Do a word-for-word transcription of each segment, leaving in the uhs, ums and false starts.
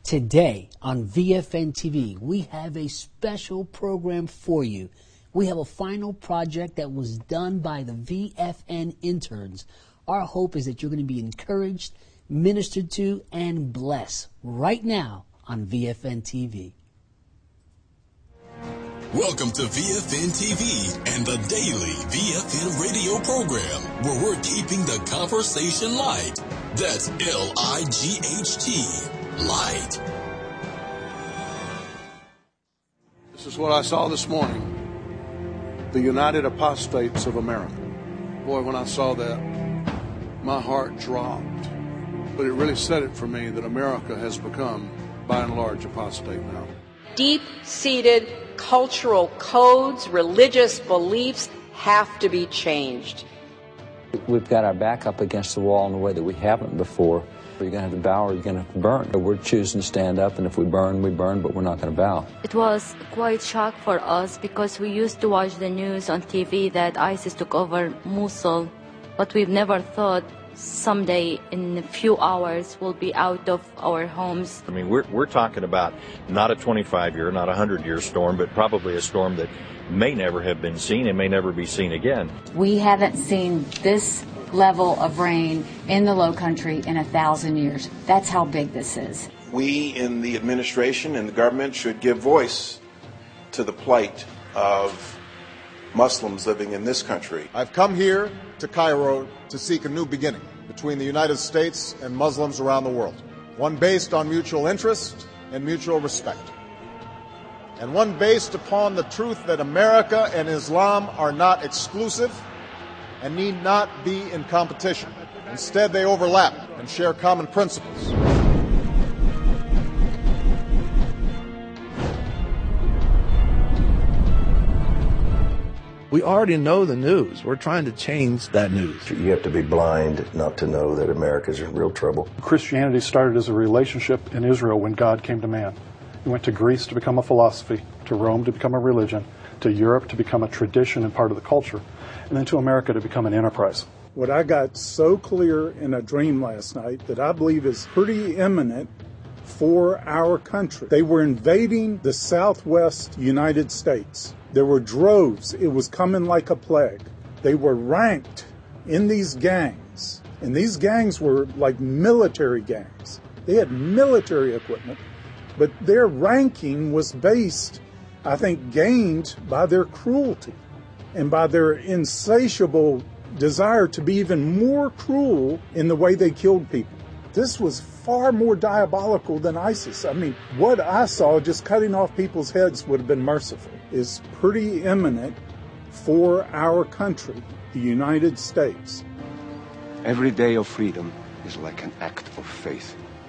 Today on V F N T V, we have a special program for you. We have a final project that was done by the V F N interns. Our hope is that you're going to be encouraged, ministered to, and blessed right now on V F N T V. Welcome to V F N T V and the daily V F N radio program, where we're keeping the conversation light. That's L I G H T, light. This is what I saw this morning. The United Apostates of America. Boy, when I saw that, my heart dropped. But it really said it for me that America has become, by and large, apostate now. Deep-seated cultural codes, religious beliefs have to be changed. We've got our back up against the wall in a way that we haven't before. You're going to have to bow or you're going to have to burn. We're choosing to stand up, and if we burn, we burn, but we're not going to bow. It was quite shock for us because we used to watch the news on T V that ISIS took over Mosul, but we've never thought someday in a few hours we'll be out of our homes. I mean, we're we're talking about not a twenty-five year, not a one hundred year storm, but probably a storm that may never have been seen and may never be seen again. We haven't seen this level of rain in the Low Country in a thousand years. That's how big this is. We in the administration and the government should give voice to the plight of Muslims living in this country. I've come here to Cairo to seek a new beginning between the United States and Muslims around the world, one based on mutual interest and mutual respect, and one based upon the truth that America and Islam are not exclusive and need not be in competition. Instead, they overlap and share common principles. We already know the news. We're trying to change that news. You have to be blind not to know that America's in real trouble. Christianity started as a relationship in Israel when God came to man. He went to Greece to become a philosophy, to Rome to become a religion, to Europe to become a tradition and part of the culture, and then to America to become an enterprise. What I got so clear in a dream last night that I believe is pretty imminent for our country. They were invading the southwest United States. There were droves. It was coming like a plague. They were ranked in these gangs, and these gangs were like military gangs. They had military equipment, but their ranking was based, I think, gained by their cruelty and by their insatiable desire to be even more cruel in the way they killed people. This was far more diabolical than ISIS. I mean, what I saw, just cutting off people's heads would have been merciful, is pretty imminent for our country, the United States. Every day of freedom is like an act of faith.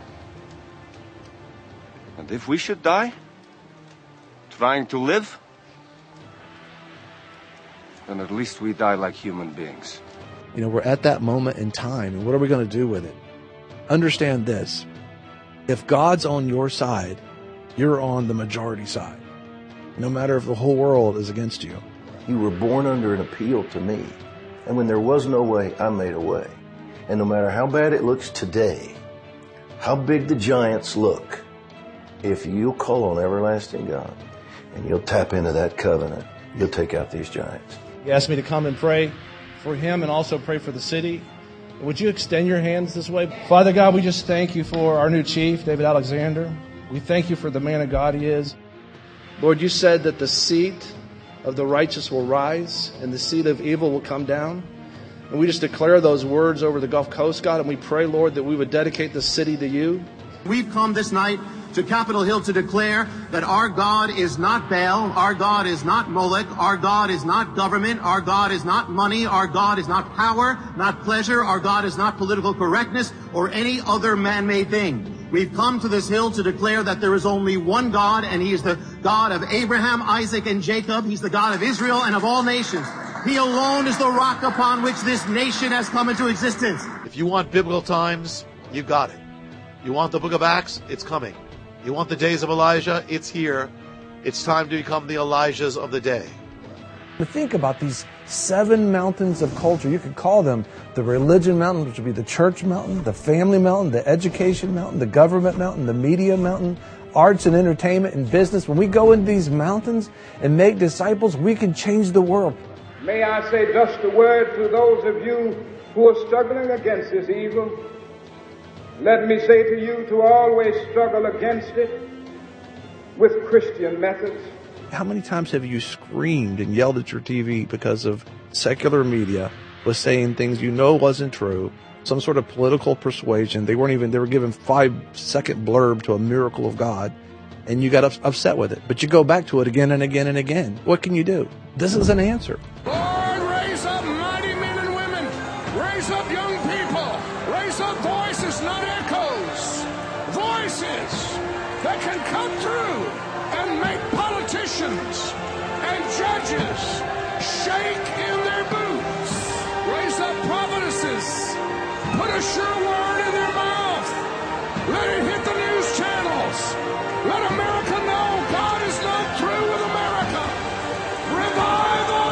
And if we should die trying to live, then at least we die like human beings. You know, we're at that moment in time, and what are we going to do with it? Understand this. If God's on your side, you're on the majority side, no matter if the whole world is against you. You were born under an appeal to me, and when there was no way, I made a way. And no matter how bad it looks today, how big the giants look, if you'll call on everlasting God and you'll tap into that covenant, you'll take out these giants. He asked me to come and pray for him and also pray for the city. Would you extend your hands this way? Father God, we just thank you for our new chief, David Alexander. We thank you for the man of God he is. Lord, you said that the seat of the righteous will rise and the seat of evil will come down. And we just declare those words over the Gulf Coast, God, and we pray, Lord, that we would dedicate the city to you. We've come this night to Capitol Hill to declare that our God is not Baal, our God is not Molech, our God is not government, our God is not money, our God is not power, not pleasure, our God is not political correctness or any other man-made thing. We've come to this hill to declare that there is only one God, and he is the God of Abraham, Isaac, and Jacob. He's the God of Israel and of all nations. He alone is the rock upon which this nation has come into existence. If you want biblical times, you've got it. You want the book of Acts? It's coming. You want the days of Elijah? It's here. It's time to become the Elijahs of the day. To think about these Seven mountains of culture. You could call them the religion mountain, which would be the church mountain, the family mountain, the education mountain, the government mountain, the media mountain, arts and entertainment and business. When we go into these mountains and make disciples, we can change the world. May I say just a word to those of you who are struggling against this evil. Let me say to you to always struggle against it with Christian methods. How many times have you screamed and yelled at your T V because of secular media was saying things you know wasn't true, some sort of political persuasion? They weren't even, they were given five second blurb to a miracle of God, and you got ups- upset with it. But you go back to it again and again and again. What can you do? This is an answer. Lord, raise up mighty men and women. Raise up young people. Raise up voices, not echoes. Voices that can come through and make politicians and judges shake in their boots. Raise up prophetesses. Put a sure word in their mouth. Let it hit the news channels. Let America know God is not through with America. Revival!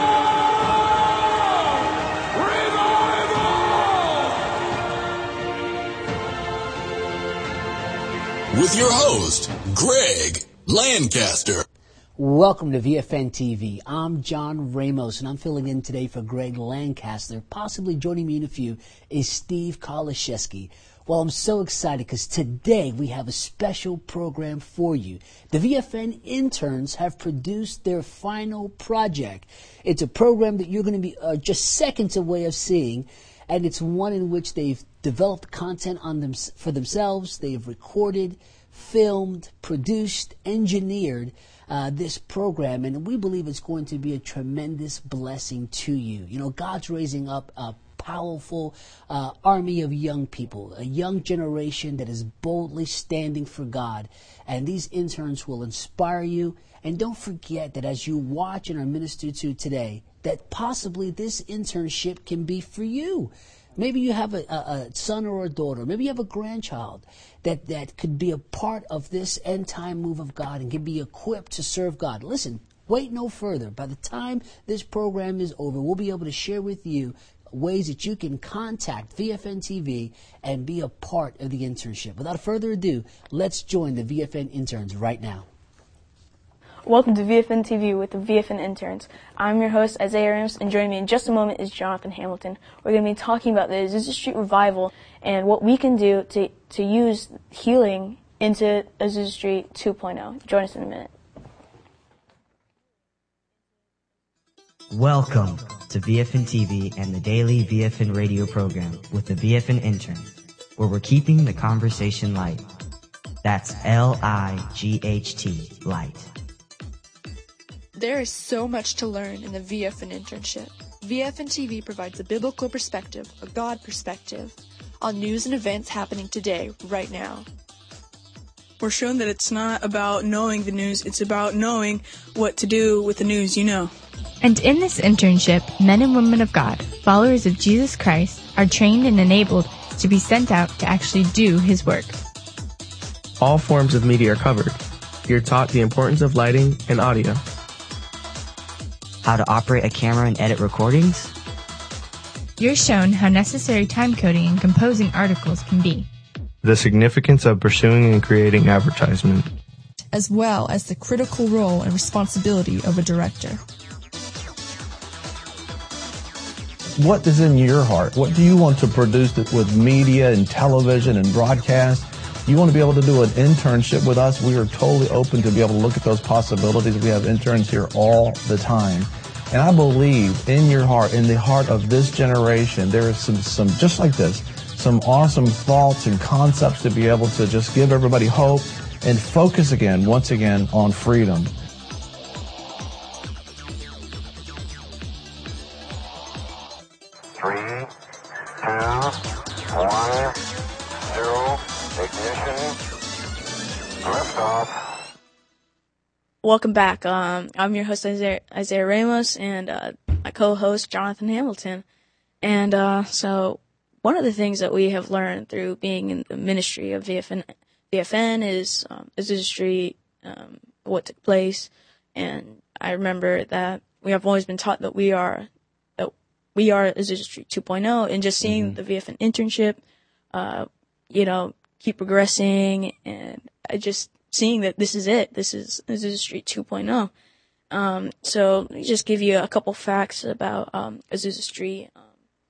Revival! With your host, Greg Lancaster. Welcome to V F N T V. I'm John Ramos, and I'm filling in today for Greg Lancaster. Possibly joining me in a few is Steve Karlaszewski. Well, I'm so excited because today we have a special program for you. The V F N interns have produced their final project. It's a program that you're going to be uh, just seconds away of seeing, and it's one in which they've developed content on them for themselves. They've recorded, filmed, produced, engineered uh, this program, and we believe it's going to be a tremendous blessing to you. You know, God's raising up a powerful uh, army of young people, a young generation that is boldly standing for God, and these interns will inspire you. And don't forget that as you watch and are ministered to today, that possibly this internship can be for you. Maybe you have a, a, a son or a daughter. Maybe you have a grandchild that, that could be a part of this end-time move of God and can be equipped to serve God. Listen, wait no further. By the time this program is over, we'll be able to share with you ways that you can contact V F N T V and be a part of the internship. Without further ado, let's join the V F N interns right now. Welcome to V F N T V with the V F N interns. I'm your host, Isaiah Rams, and joining me in just a moment is Jonathan Hamilton. We're going to be talking about the Azusa Street Revival and what we can do to, to use healing into Azusa Street two point oh. Join us in a minute. Welcome to V F N T V and the daily V F N radio program with the V F N intern, where we're keeping the conversation light. That's L I G H T, light. There is so much to learn in the V F N internship. V F N T V provides a biblical perspective, a God perspective, on news and events happening today, right now. We're shown that it's not about knowing the news, it's about knowing what to do with the news you know. And in this internship, men and women of God, followers of Jesus Christ, are trained and enabled to be sent out to actually do His work. All forms of media are covered. You're taught the importance of lighting and audio. How to operate a camera and edit recordings. You're shown how necessary time coding and composing articles can be. The significance of pursuing and creating advertisement. As well as the critical role and responsibility of a director. What is in your heart? What do you want to produce with media and television and broadcast? You want to be able to do an internship with us? We are totally open to be able to look at those possibilities. We have interns here all the time. And I believe in your heart, in the heart of this generation, there is some, some just like this, some awesome thoughts and concepts to be able to just give everybody hope and focus again, once again, on freedom. Three, two, one, zero, ignition, liftoff. Welcome back. Um, I'm your host, Isaiah, Isaiah Ramos, and uh, my co-host, Jonathan Hamilton. And uh, so one of the things that we have learned through being in the ministry of V F N, V F N is um, Azusa Street, um, what took place. And I remember that we have always been taught that we are we are Azusa Street two point oh, and just seeing mm-hmm. the V F N internship, uh, you know, keep progressing, and I just seeing that this is it. This is Azusa Street two point oh. Um, so let me just give you a couple facts about um, Azusa Street. Um,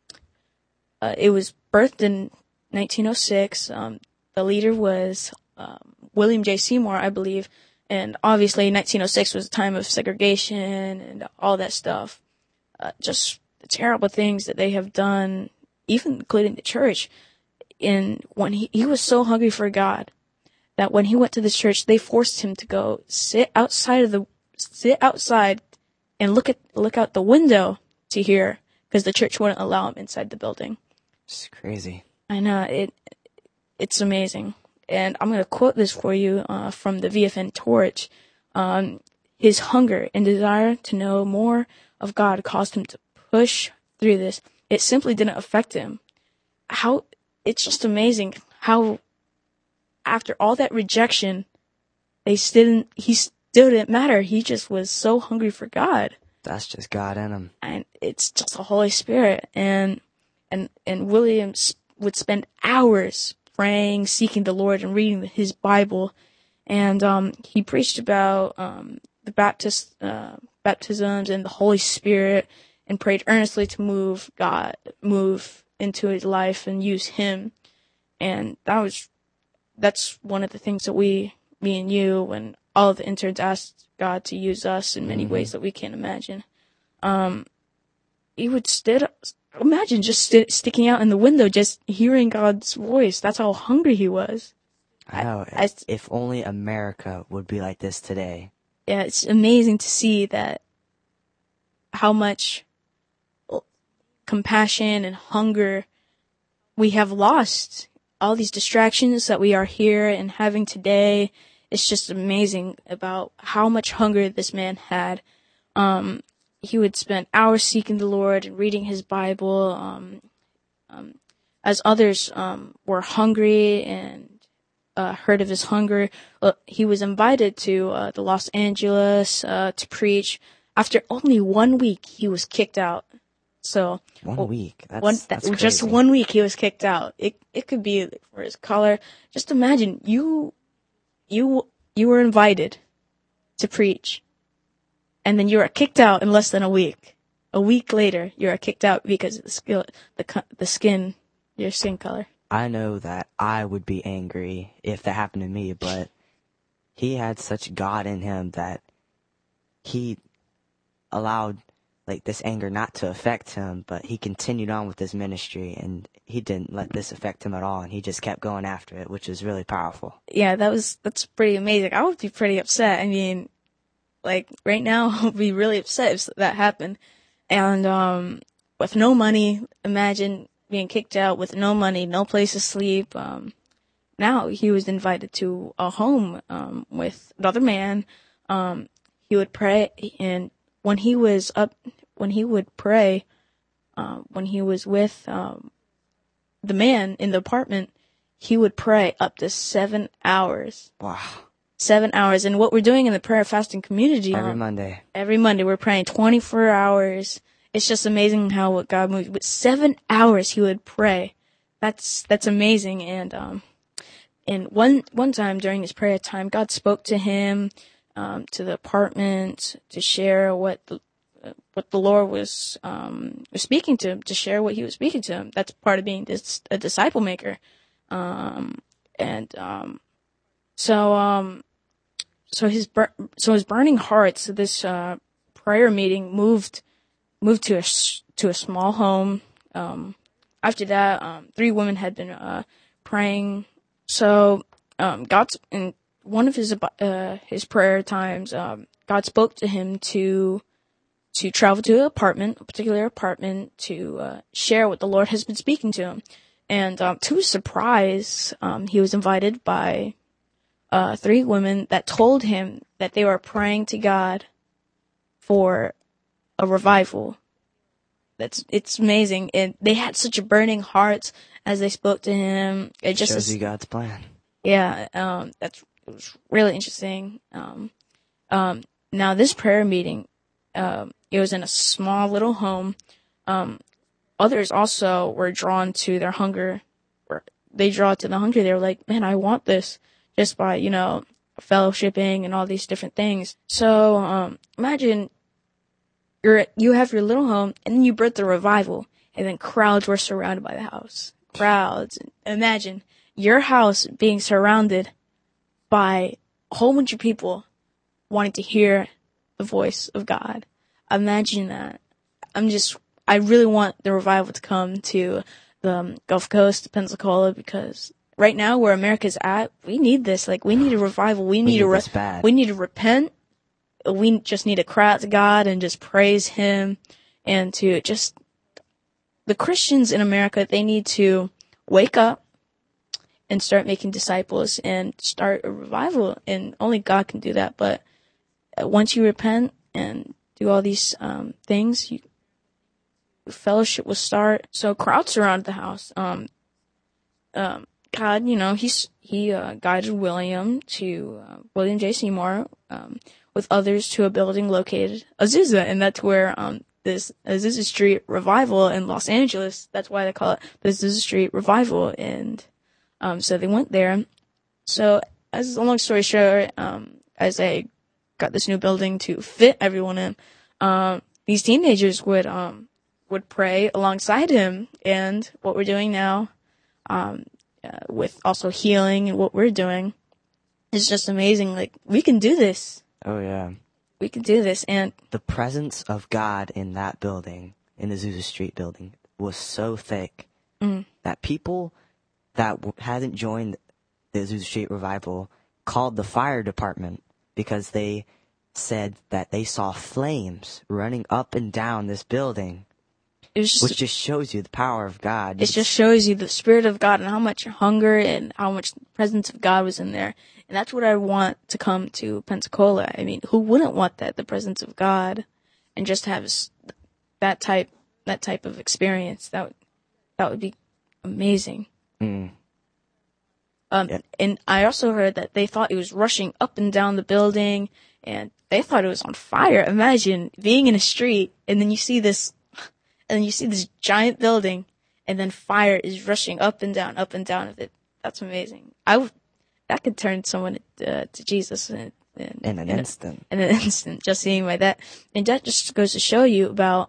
uh, it was birthed in nineteen oh six. Um, the leader was um, William J. Seymour, I believe, and obviously nineteen oh six was a time of segregation and all that stuff. Uh, just the terrible things that they have done, even including the church. And when he, he was so hungry for God that when he went to this church, they forced him to go sit outside of the sit outside and look at look out the window to hear, because the church wouldn't allow him inside the building. It's crazy. I know, it. It's amazing, and I'm gonna quote this for you uh, from the V F N Torch. Um, his hunger and desire to know more of God caused him to push through this. It simply didn't affect him. How it's just amazing how after all that rejection, they still didn't. He still didn't matter. He just was so hungry for God. That's just God in him. And it's just the Holy Spirit. And and and William would spend hours praying, seeking the Lord, and reading his Bible. And um, he preached about um, the Baptist uh, baptisms and the Holy Spirit, and prayed earnestly to move God, move into his life and use him. And that was that's one of the things that we, me and you, and all of the interns asked God to use us in many mm-hmm. ways that we can't imagine. Um, he would st- imagine just st- sticking out in the window, just hearing God's voice. That's how hungry he was. I know. I, I, if only America would be like this today. Yeah, it's amazing to see that how much compassion and hunger we have lost. All these distractions that we are here and having today. It's just amazing about how much hunger this man had. Um, he would spend hours seeking the Lord and reading his Bible. Um, um, as others um, were hungry and uh, heard of his hunger, uh, he was invited to uh, the Los Angeles uh, to preach. After only one week, he was kicked out. So one well, week, that's, one, that's that, just one week, he was kicked out. It it could be for his color. Just imagine you. You you were invited to preach, and then you are kicked out in less than a week. A week later, you are kicked out because of the skill, the the skin, your skin color. I know that I would be angry if that happened to me, but he had such God in him that he allowed like this anger not to affect him, but he continued on with his ministry, and he didn't let this affect him at all, and he just kept going after it, which is really powerful. Yeah, that was that's pretty amazing. I would be pretty upset. I mean, like right now, I would be really upset if that happened. And um, with no money, imagine being kicked out with no money, no place to sleep. Um, now he was invited to a home um, with another man. Um, he would pray, and when he was up, when he would pray, uh, when he was with um, the man in the apartment, he would pray up to seven hours. Wow. Seven hours. And what we're doing in the prayer fasting community. Every um, Monday. Every Monday we're praying twenty-four hours. It's just amazing how what God moves. With seven hours he would pray. That's, that's amazing. And, um, and one, one time during his prayer time, God spoke to him. Um, to the apartment to share what the uh, what the Lord was um, was speaking to him, to share what He was speaking to him. That's part of being this, a disciple maker, um, and um, so um, so his bur- so his burning heart. So this uh, prayer meeting moved moved to a to a small home. Um, after that, um, three women had been uh, praying. So um, God's in. One of his uh, his prayer times, um, God spoke to him to to travel to an apartment, a particular apartment, to uh, share what the Lord has been speaking to him. And um, to his surprise, um, he was invited by uh, three women that told him that they were praying to God for a revival. That's it's amazing, and they had such a burning heart as they spoke to him. It just shows you God's plan. Yeah, um, that's. It was really interesting. Um, um, now this prayer meeting, um, it was in a small little home. Um, others also were drawn to their hunger. They draw to the hunger. They were like, man, I want this, just by, you know, fellowshipping and all these different things. So um, imagine you're, you have your little home, and then you birth the revival, and then crowds were surrounded by the house. Crowds. Imagine your house being surrounded by a whole bunch of people wanting to hear the voice of God. Imagine that. I'm just, I really want the revival to come to the um, Gulf Coast, Pensacola, because right now where America's at, we need this. Like, we need a revival. We need, we need to re- this bad. We need to repent. We just need to cry out to God and just praise Him, and to just, the Christians in America, they need to wake up and start making disciples and start a revival. And only God can do that. But once you repent and do all these um, things, you, fellowship will start. So crowds surrounded the house. Um, um, God, you know, he's he uh, guided William to uh, William J. Seymour um, with others to a building located Azusa, and that's where um, this Azusa Street Revival in Los Angeles. That's why they call it the Azusa Street Revival. And um, so they went there. So as a long story short, um, as they got this new building to fit everyone in, um, these teenagers would um, would pray alongside him. And what we're doing now, um, uh, with also healing and what we're doing, is just amazing. Like, we can do this. Oh yeah. We can do this. And the presence of God in that building, in the Azusa Street building, was so thick mm. that people that w- hadn't joined the Azusa Street Revival called the fire department because they said that they saw flames running up and down this building, it was just, which just shows you the power of God. It just shows you the Spirit of God and how much hunger and how much the presence of God was in there. And that's what I want to come to Pensacola. I mean, who wouldn't want that? The presence of God, and just have that type, that type of experience. That would, that would be amazing. Mm. Um, yeah. And I also heard that they thought it was rushing up and down the building, and they thought it was on fire. Imagine being in a street, and then you see this, and then you see this giant building, and then fire is rushing up and down, up and down of it. That's amazing. I would, that could turn someone uh, to Jesus in, in, in an in instant. A, in an instant, just seeing like that. And that just goes to show you about,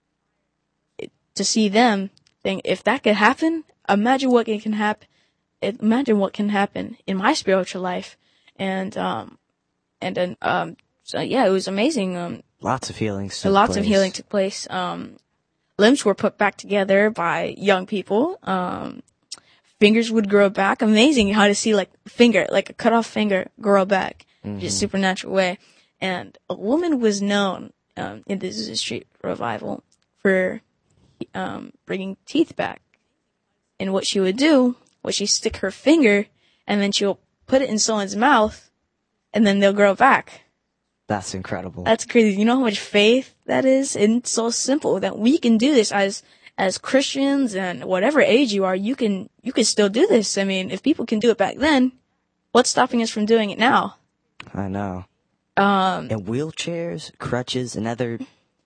to see them think, if that could happen, imagine what can happen. Imagine what can happen in my spiritual life. And, um, and then, um, so yeah, it was amazing. Um, lots of healing. So lots place. of healing took place. Um, limbs were put back together by young people. Um, fingers would grow back. Amazing how to see like finger, like a cut off finger grow back, mm-hmm. just supernatural way. And a woman was known, um, in the Azusa Street Revival for, um, bringing teeth back. And what she would do was she'd stick her finger, and then she'll put it in someone's mouth, and then they'll grow back. That's incredible. That's crazy. You know how much faith that is? And it's so simple that we can do this as, as Christians, and whatever age you are, you can, you can still do this. I mean, if people can do it back then, what's stopping us from doing it now? I know. Um, and wheelchairs, crutches, and other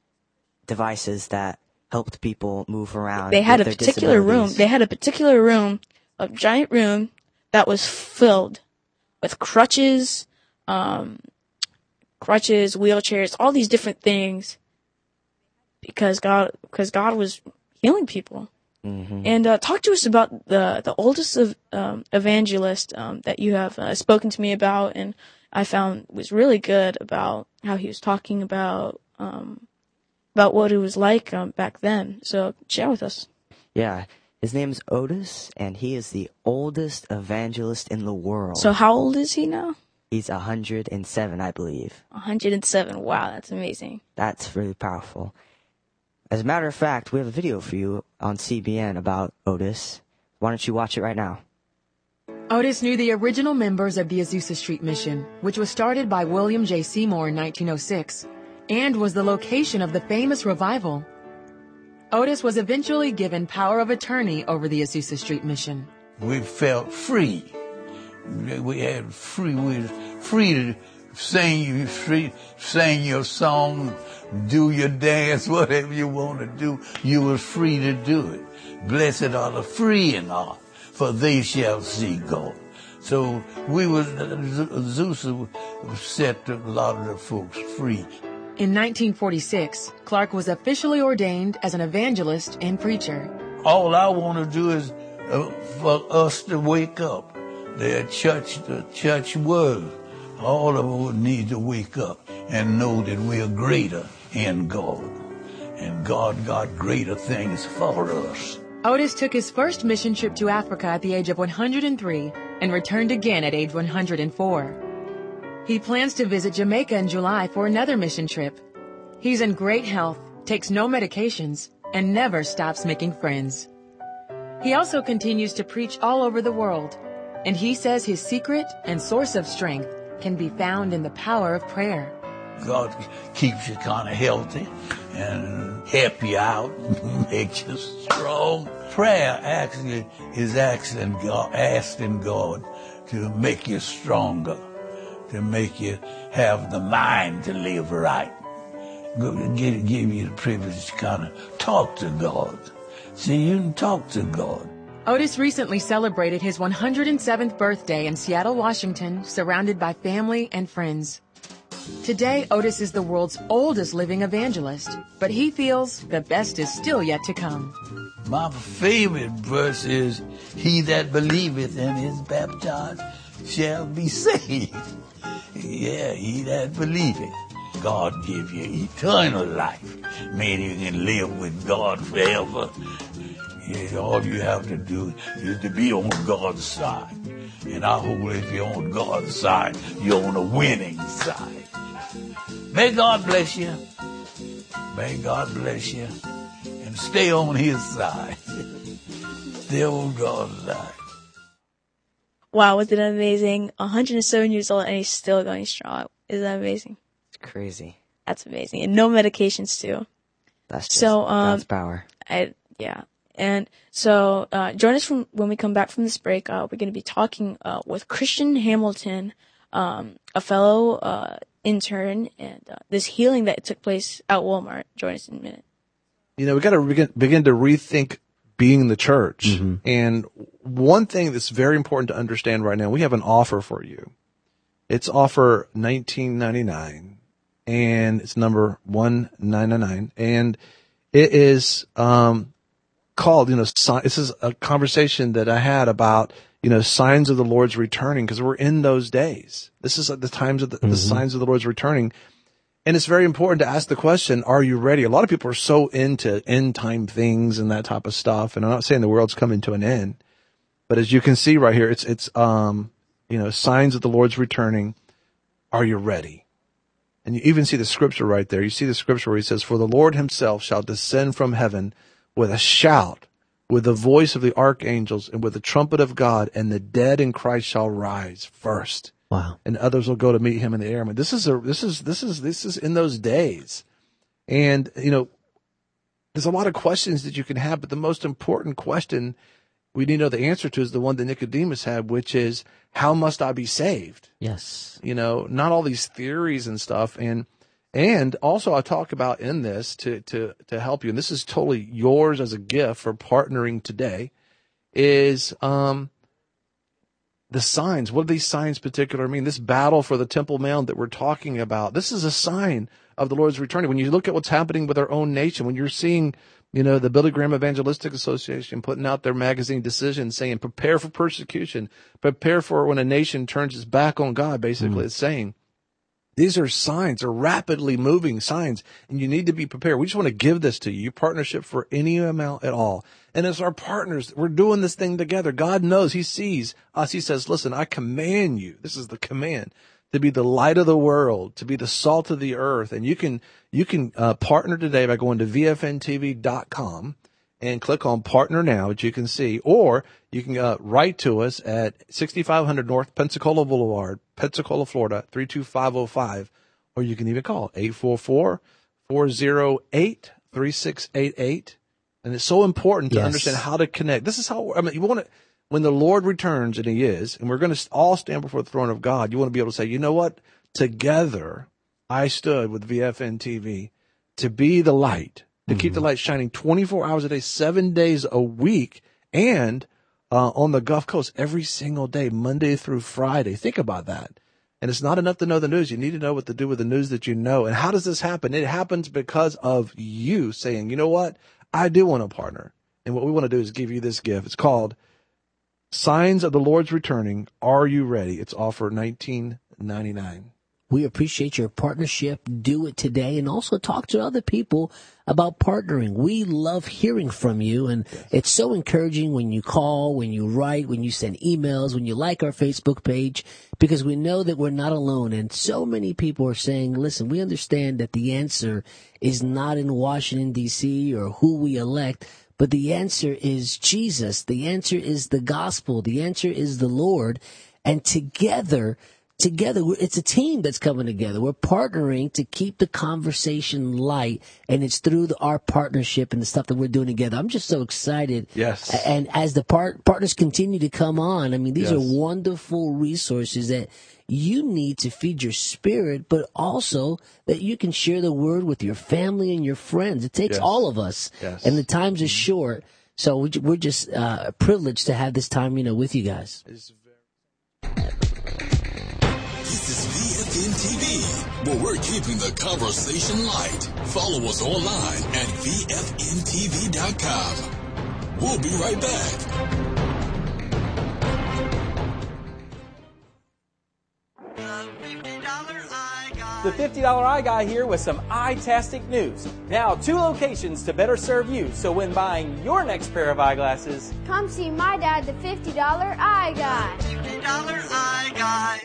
devices that helped people move around. They had a particular room. They had a particular room, a giant room that was filled with crutches, um, crutches, wheelchairs, all these different things, because God, because God was healing people. Mm-hmm. And uh, talk to us about the the oldest of um, evangelist um, that you have uh, spoken to me about, and I found was really good about how he was talking about um, about what it was like um, back then. So share with us. Yeah. His name is Otis, and he is the oldest evangelist in the world. So how old is he now? He's one hundred seven, I believe. one hundred seven. Wow, that's amazing. That's really powerful. As a matter of fact, we have a video for you on C B N about Otis. Why don't you watch it right now? Otis knew the original members of the Azusa Street Mission, which was started by William J. Seymour in nineteen oh six, and was the location of the famous revival. Otis was eventually given power of attorney over the Azusa Street Mission. We felt free. We had free, we were free to sing you free, sing your song, do your dance, whatever you want to do, you were free to do it. Blessed are the free in heart, for they shall see God. So we was, Zeus set a lot of the folks free. In nineteen forty-six, Clark was officially ordained as an evangelist and preacher. All I want to do is uh, for us to wake up. The church, the church world, all of us need to wake up and know that we are greater in God. And God got greater things for us. Otis took his first mission trip to Africa at the age of one hundred three and returned again at age one hundred four. He plans to visit Jamaica in July for another mission trip. He's in great health, takes no medications, and never stops making friends. He also continues to preach all over the world, and he says his secret and source of strength can be found in the power of prayer. God keeps you kind of healthy and help you out, makes you strong. Prayer actually is asking God, asking God to make you stronger, to make you have the mind to live right. Give, give you the privilege to kind of talk to God. See, you can talk to God. Otis recently celebrated his one hundred seventh birthday in Seattle, Washington, surrounded by family and friends. Today, Otis is the world's oldest living evangelist, but he feels the best is still yet to come. My favorite verse is, he that believeth and is baptized shall be saved. Yeah, he that believeth. God give you eternal life. Meaning you can live with God forever. Yeah, all you have to do is to be on God's side. And I hope if you're on God's side, you're on the winning side. May God bless you. May God bless you. And stay on his side. Stay on God's side. Wow, wasn't that amazing? one hundred seven years old and he's still going strong. Isn't that amazing? It's crazy. That's amazing. And no medications too. That's just so, um, God's power. I, yeah. And so, uh, join us from when we come back from this break. Uh, we're going to be talking, uh, with Christian Hamilton, um, a fellow, uh, intern, and, uh, this healing that took place at Walmart. Join us in a minute. You know, we got to begin, begin to rethink being the church. Mm-hmm. And one thing that's very important to understand right now, we have an offer for you. It's offer nineteen ninety-nine and it's number one ninety-nine. And it is, um, called, you know, this is a conversation that I had about, you know, signs of the Lord's returning, because we're in those days. This is the times of the, mm-hmm. the signs of the Lord's returning. And it's very important to ask the question, are you ready? A lot of people are so into end time things and that type of stuff. And I'm not saying the world's coming to an end, but as you can see right here, it's, it's, um, you know, signs of the Lord's returning. Are you ready? And you even see the scripture right there. You see the scripture where he says, for the Lord himself shall descend from heaven with a shout, with the voice of the archangels, and with the trumpet of God, and the dead in Christ shall rise first. Wow. And others will go to meet him in the air. I mean, this is a, this is, this is, this is in those days. And, you know, there's a lot of questions that you can have, but the most important question we need to know the answer to is the one that Nicodemus had, which is, how must I be saved? Yes. You know, not all these theories and stuff. And, and also I talk about in this to, to, to help you, and this is totally yours as a gift for partnering today, is, um, the signs. What do these signs particular mean? This battle for the Temple Mount that we're talking about, this is a sign of the Lord's returning. When you look at what's happening with our own nation, when you're seeing, you know, the Billy Graham Evangelistic Association putting out their magazine Decision saying, prepare for persecution, prepare for when a nation turns its back on God, basically. Mm. It's saying, these are signs, are rapidly moving signs, and you need to be prepared. We just want to give this to you, your partnership for any amount at all. And as our partners, we're doing this thing together. God knows, he sees us. He says, listen, I command you, this is the command, to be the light of the world, to be the salt of the earth. And you can, you can, uh, partner today by going to V F N T V dot com and click on partner now, which you can see, or you can, uh, write to us at sixty-five hundred North Pensacola Boulevard, Pensacola, Florida, three two five oh five, or you can even call eight four four, four oh eight, three six eight eight. And it's so important to yes. understand how to connect. This is how, I mean, you want to, when the Lord returns, and he is, and we're going to all stand before the throne of God, you want to be able to say, you know what? together, I stood with V F N T V to be the light, to mm-hmm. keep the light shining twenty-four hours a day, seven days a week, and uh, on the Gulf Coast every single day, Monday through Friday. Think about that. And it's not enough to know the news. You need to know what to do with the news that you know. And how does this happen? It happens because of you saying, you know what? I do want to partner. And what we want to do is give you this gift. It's called Signs of the Lord's Returning. Are you ready? It's offered nineteen ninety-nine. We appreciate your partnership. Do it today, and also talk to other people about partnering. We love hearing from you, and yes. It's so encouraging when you call, when you write, when you send emails, when you like our Facebook page, because we know that we're not alone. And so many people are saying, listen, we understand that the answer is not in Washington, D C or who we elect, but the answer is Jesus. The answer is the gospel. The answer is the Lord. And together, Together, it's a team that's coming together. We're partnering to keep the conversation light, and it's through the, our partnership and the stuff that we're doing together. I'm just so excited. Yes. And as the part, partners continue to come on, I mean, these yes. are wonderful resources that you need to feed your spirit, but also that you can share the word with your family and your friends. It takes yes. all of us, yes. and the times are short. So we, we're just uh, privileged to have this time, you know, with you guys. This is V F N T V, where we're keeping the conversation light. Follow us online at V F N T V dot com. We'll be right back. The fifty dollar Eye Guy here with some eye-tastic news. Now, two locations to better serve you, so when buying your next pair of eyeglasses, come see my dad, the fifty dollar Eye Guy. fifty dollar Eye Guy.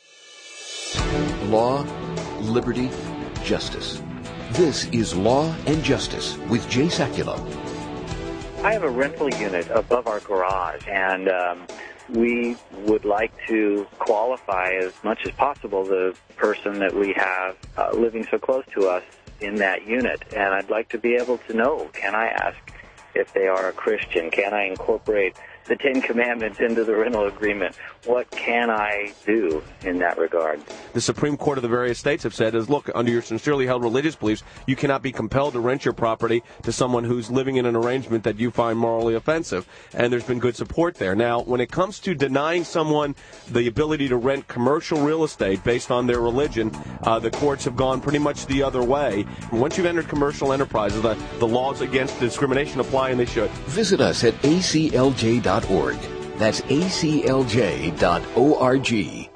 Law, liberty, justice. This is Law and Justice with Jay Sekulow. I have a rental unit above our garage, and um, we would like to qualify as much as possible the person that we have uh, living so close to us in that unit. And I'd like to be able to know, can I ask if they are a Christian? Can I incorporate the Ten Commandments into the rental agreement? What can I do in that regard? The Supreme Court of the various states have said is, look, under your sincerely held religious beliefs, you cannot be compelled to rent your property to someone who's living in an arrangement that you find morally offensive. And there's been good support there. Now, when it comes to denying someone the ability to rent commercial real estate based on their religion, uh, the courts have gone pretty much the other way. And once you've entered commercial enterprises, the, the laws against discrimination apply, and they should. Visit us at A C L J dot org. That's A C L J dot org. You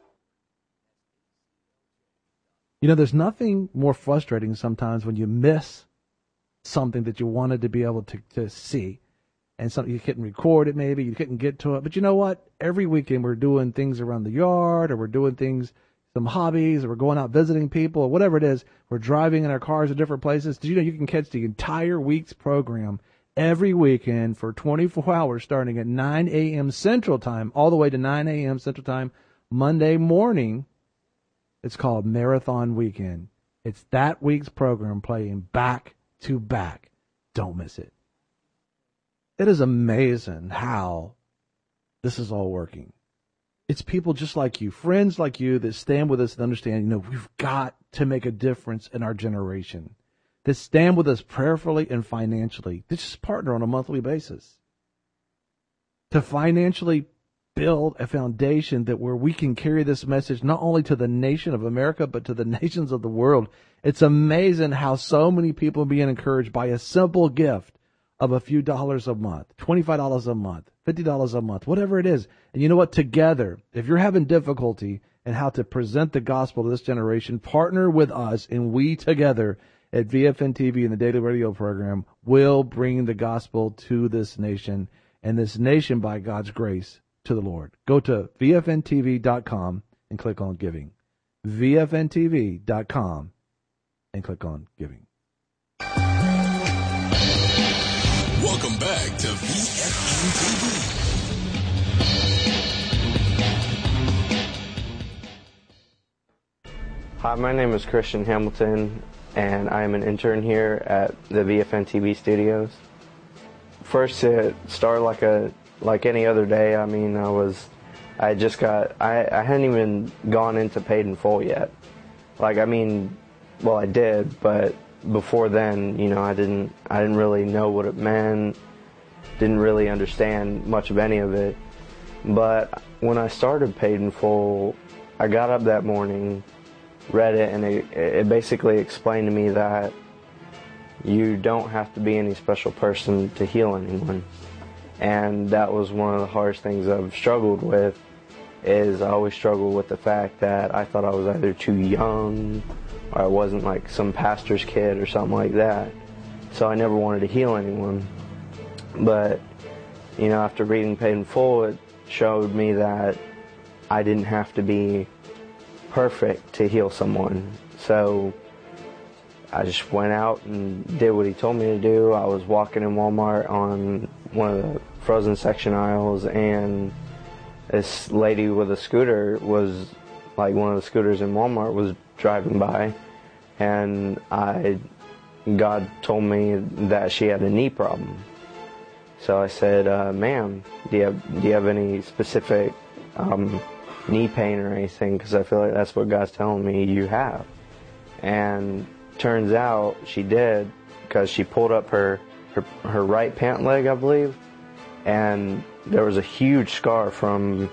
know, there's nothing more frustrating sometimes when you miss something that you wanted to be able to, to see, and something you couldn't record it, maybe you couldn't get to it. But you know what? Every weekend we're doing things around the yard, or we're doing things, some hobbies, or we're going out visiting people, or whatever it is. We're driving in our cars to different places. Did you know you can catch the entire week's program every weekend for twenty-four hours starting at nine a.m. Central Time all the way to nine a.m. Central Time Monday morning? It's called Marathon Weekend. It's that week's program playing back to back. Don't miss it. It is amazing how this is all working. It's people just like you, friends like you, that stand with us and understand, you know, we've got to make a difference in our generation. That stand with us prayerfully and financially. To just partner on a monthly basis. To financially build a foundation that where we can carry this message not only to the nation of America, but to the nations of the world. It's amazing how so many people are being encouraged by a simple gift of a few dollars a month, twenty-five dollars a month, fifty dollars a month, whatever it is. And you know what? Together, if you're having difficulty in how to present the gospel to this generation, partner with us, and we together at V F N T V and the Daily Radio Program will bring the gospel to this nation, and this nation, by God's grace, to the Lord. Go to V F N T V dot com and click on giving. V F N T V dot com and click on giving. Welcome back to V F N T V. Hi, my name is Christian Hamilton, and I am an intern here at the V F N T V studios. First, it started like a like any other day. I mean, I was I just got, I, I hadn't even gone into paid in full yet. Like, I mean, well, I did, but before then, you know, I didn't, I didn't really know what it meant, didn't really understand much of any of it. But when I started paid in full, I got up that morning, read it, and it, it basically explained to me that you don't have to be any special person to heal anyone. And that was one of the hardest things I've struggled with, is I always struggled with the fact that I thought I was either too young or I wasn't like some pastor's kid or something like that. So I never wanted to heal anyone. But, you know, after reading Paid in Full, it showed me that I didn't have to be perfect to heal someone. So I just went out and did what he told me to do. I was walking in Walmart on one of the frozen section aisles, and this lady with a scooter was, like one of the scooters in Walmart was driving by, and I, God told me that she had a knee problem. So I said, uh, ma'am, do you have, do you have any specific um, knee pain or anything? Because I feel like that's what God's telling me you have. And turns out she did, because she pulled up her, her, her right pant leg, I believe, and there was a huge scar from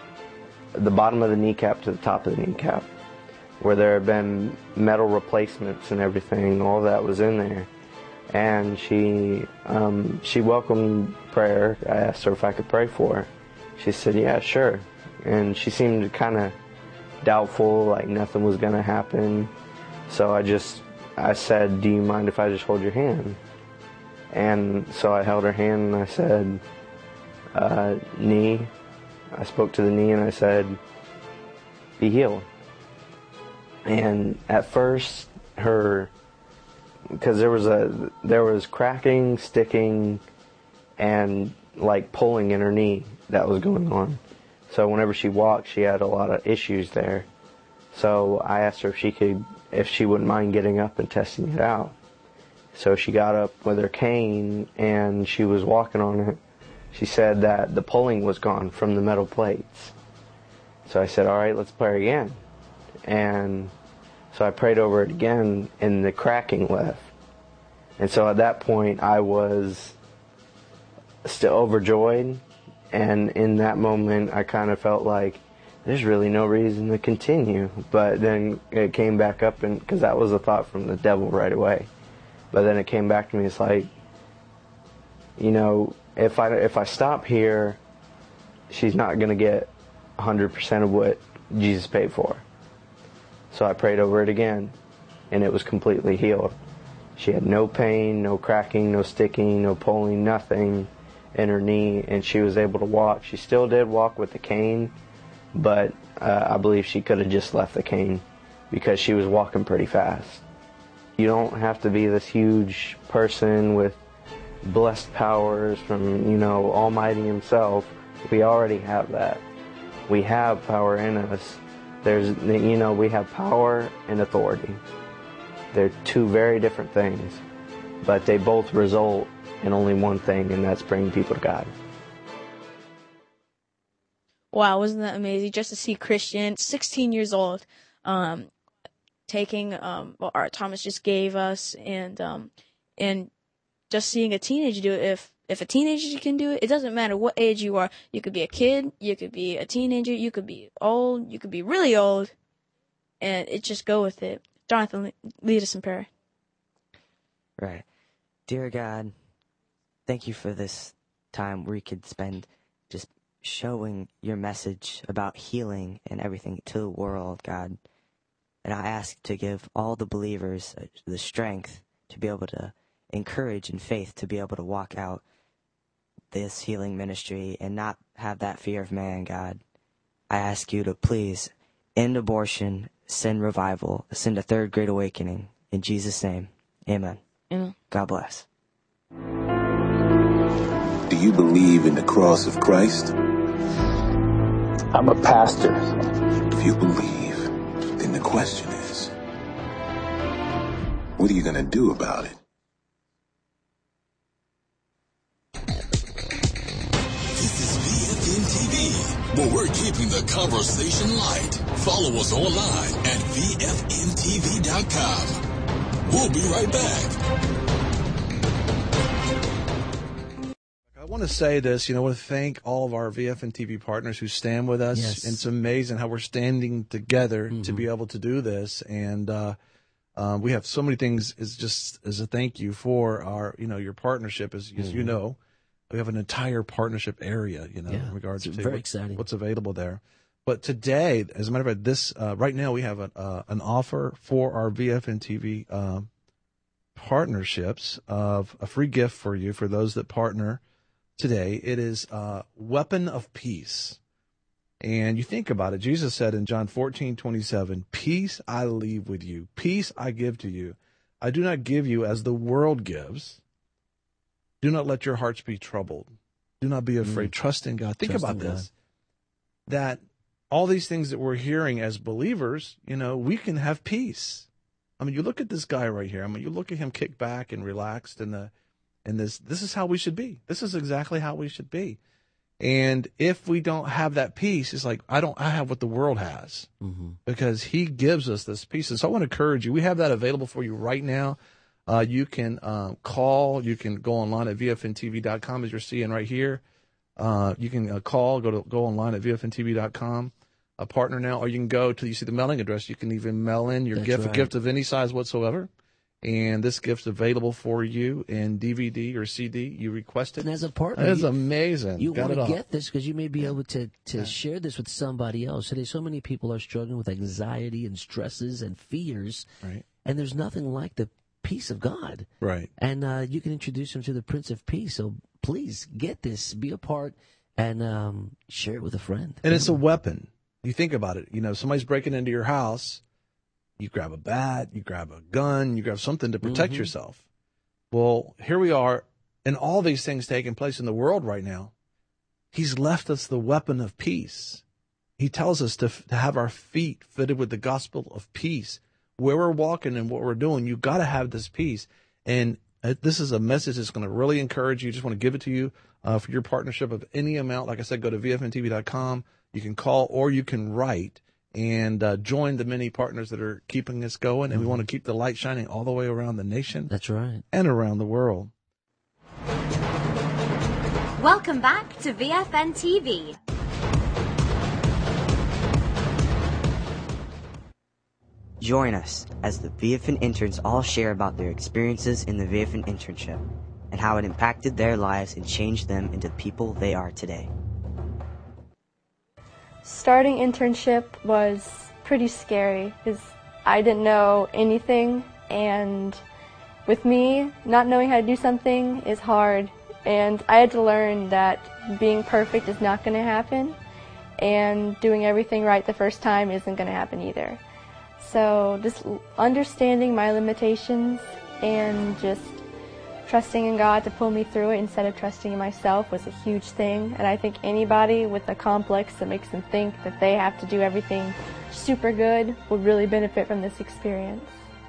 the bottom of the kneecap to the top of the kneecap, where there had been metal replacements and everything. All that was in there. And she um, she welcomed prayer. I asked her if I could pray for her. She said, yeah, sure. And she seemed kind of doubtful, like nothing was going to happen. So I just, I said, do you mind if I just hold your hand? And so I held her hand and I said, uh, knee. I spoke to the knee and I said, be healed. And at first, her, because there was a, there was cracking, sticking, and like pulling in her knee that was going on. So whenever she walked, she had a lot of issues there. So I asked her if she could, if she wouldn't mind getting up and testing it out. So she got up with her cane and she was walking on it. She said that the pulling was gone from the metal plates. So I said, all right, let's pray again. And so I prayed over it again, and the cracking left. And so at that point, I was still overjoyed. And in that moment, I kind of felt like there's really no reason to continue. But then it came back up, and because that was a thought from the devil right away. But then it came back to me. It's like, you know, if I if I stop here, she's not going to get one hundred percent of what Jesus paid for. So I prayed over it again, and it was completely healed. She had no pain, no cracking, no sticking, no pulling, nothing in her knee, and she was able to walk. She still did walk with the cane, but uh, I believe she could have just left the cane because she was walking pretty fast. You don't have to be this huge person with blessed powers from, you know, Almighty Himself. We already have that. We have power in us. There's, you know, we have power and authority. They're two very different things, but they both result in only one thing, and that's bringing people to God. Wow, wasn't that amazing? Just to see Christian, sixteen years old, um, taking um, what Art Thomas just gave us, and um, and just seeing a teenager do it. If if a teenager can do it, it doesn't matter what age you are. You could be a kid, you could be a teenager, you could be old, you could be really old, and it just go with it. Jonathan, lead us in prayer. Right. Dear God, thank you for this time we could spend just showing your message about healing and everything to the world, God. And I ask to give all the believers the strength to be able to encourage and faith to be able to walk out this healing ministry and not have that fear of man, God. I ask you to please end abortion, send revival, send a third great awakening. In Jesus' name, amen. Amen. God bless. Do you believe in the cross of Christ? I'm a pastor. If you believe, then the question is, what are you going to do about it? This is V F N T V, where we're keeping the conversation light. Follow us online at V F N T V dot com. We'll be right back. I want to say this, you know, I want to thank all of our V F N T V partners who stand with us. Yes. And it's amazing how we're standing together Mm-hmm. to be able to do this. And uh, uh, we have so many things as just as a thank you for our, you know, your partnership. As, as you Mhm. know, we have an entire partnership area, you know, Yeah, in regards it's to very what- exciting. what's available there. But today, as a matter of fact, this uh, right now we have a, uh, an offer for our V F N T V uh, partnerships of a free gift for you for those that partner today. It is uh, Weapon of Peace. And you think about it, Jesus said in John fourteen twenty-seven, peace I leave with you, peace I give to you. I do not give you as the world gives. Do not let your hearts be troubled. Do not be afraid. Mm. Trust in God. Think Trust about in this. That all these things that we're hearing as believers, you know, we can have peace. I mean, you look at this guy right here. I mean, you look at him kicked back and relaxed in the and this this is how we should be. This is exactly how we should be. And if we don't have that peace, it's like I don't I have what the world has. Mm-hmm. Because he gives us this peace. And so I want to encourage you. We have that available for you right now. Uh, you can um, call. You can go online at V F N T V dot com as you're seeing right here. Uh, you can uh, call, go to go online at V F N T V dot com, a partner now, or you can go to, you see the mailing address. You can even mail in your That's gift, right. a gift of any size whatsoever. And this gift's available for you in D V D or C D. You request it. And as a partner, It's you- amazing. You Got want it to all. get this because you may be able to, to share this with somebody else. Today, so many people are struggling with anxiety and stresses and fears. Right. And there's nothing like the peace of God. Right. And uh, you can introduce them to the Prince of Peace. So please get this, be a part, and um, share it with a friend. And it's a weapon. You think about it. You know, somebody's breaking into your house. You grab a bat, you grab a gun, you grab something to protect Mhm. yourself. Well, here we are, and all these things taking place in the world right now. He's left us the weapon of peace. He tells us to, to have our feet fitted with the gospel of peace. Where we're walking and what we're doing, you've got to have this peace. And uh, this is a message that's going to really encourage you. Just want to give it to you uh, for your partnership of any amount. Like I said, go to V F N T V dot com. You can call or you can write and uh, join the many partners that are keeping this going. And we want to keep the light shining all the way around the nation. That's right. And around the world. Welcome back to V F N T V. Join us as the V F N interns all share about their experiences in the V F N internship and how it impacted their lives and changed them into the people they are today. Starting internship was pretty scary because I didn't know anything, and with me, not knowing how to do something is hard, and I had to learn that being perfect is not going to happen, and doing everything right the first time isn't going to happen either. So just understanding my limitations and just trusting in God to pull me through it instead of trusting in myself was a huge thing. And I think anybody with a complex that makes them think that they have to do everything super good would really benefit from this experience.